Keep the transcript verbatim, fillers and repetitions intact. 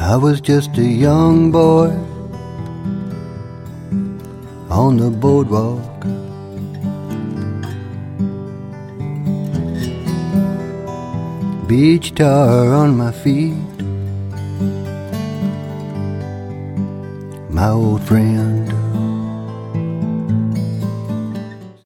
I was just a young boy on the boardwalk. Beach tar on my feet. My old friend